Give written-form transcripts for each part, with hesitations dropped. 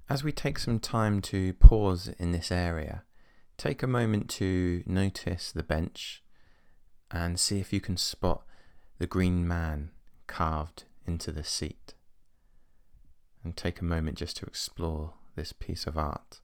As we take some time to pause in this area, take a moment to notice the bench and see if you can spot the green man carved into the seat. And take a moment just to explore this piece of art.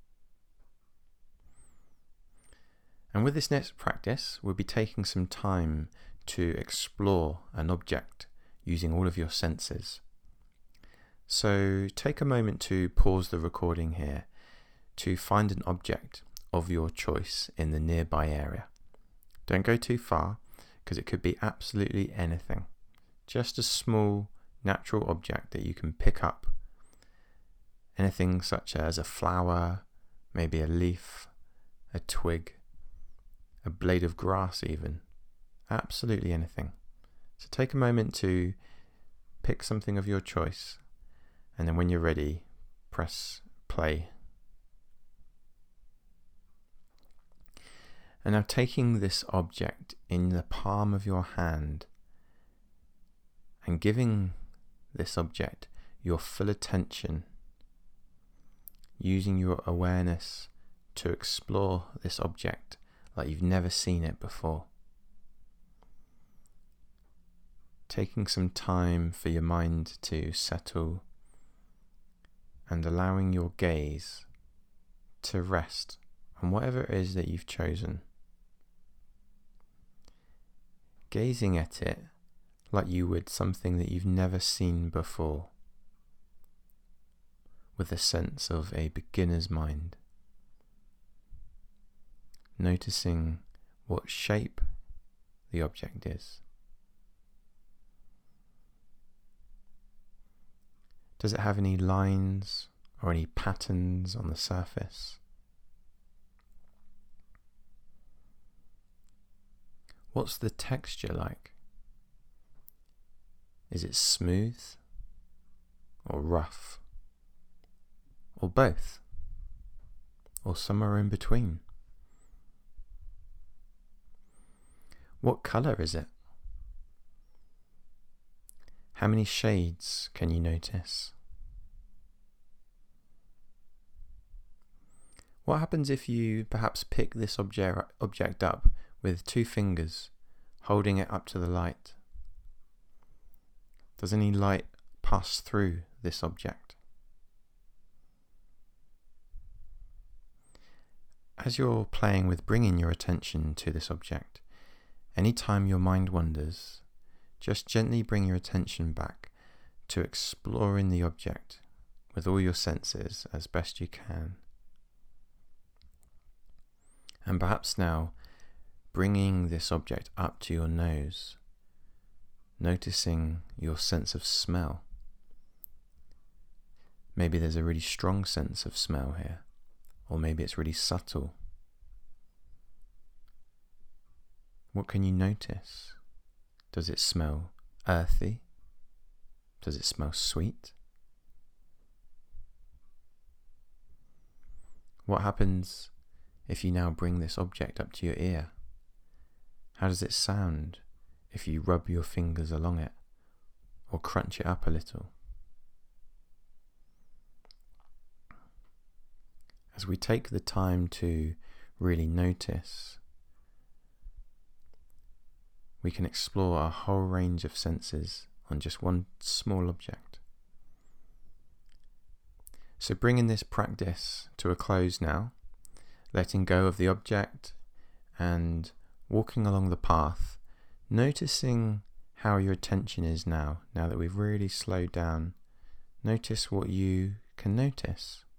And with this next practice, we'll be taking some time to explore an object using all of your senses. So take a moment to pause the recording here to find an object of your choice in the nearby area. Don't go too far, because it could be absolutely anything. Just a small natural object that you can pick up. Anything such as a flower, maybe a leaf, a twig, a blade of grass even. Absolutely anything. So take a moment to pick something of your choice, and then when you're ready, press play. And now taking this object in the palm of your hand and giving this object your full attention, using your awareness to explore this object like you've never seen it before. Taking some time for your mind to settle and allowing your gaze to rest on whatever it is that you've chosen. Gazing at it like you would something that you've never seen before, with a sense of a beginner's mind. Noticing what shape the object is. Does it have any lines or any patterns on the surface? What's the texture like? Is it smooth or rough? Or both? Or somewhere in between? What colour is it? How many shades can you notice? What happens if you perhaps pick this object up with 2 fingers, holding it up to the light? Does any light pass through this object? As you're playing with bringing your attention to this object, anytime your mind wanders, just gently bring your attention back to exploring the object with all your senses as best you can. And perhaps now, bringing this object up to your nose, noticing your sense of smell. Maybe there's a really strong sense of smell here, or maybe it's really subtle. What can you notice? Does it smell earthy? Does it smell sweet? What happens if you now bring this object up to your ear? How does it sound if you rub your fingers along it or crunch it up a little? As we take the time to really notice, we can explore a whole range of senses on just one small object. So bringing this practice to a close now, letting go of the object and walking along the path, noticing how your attention is now that we've really slowed down. Notice what you can notice.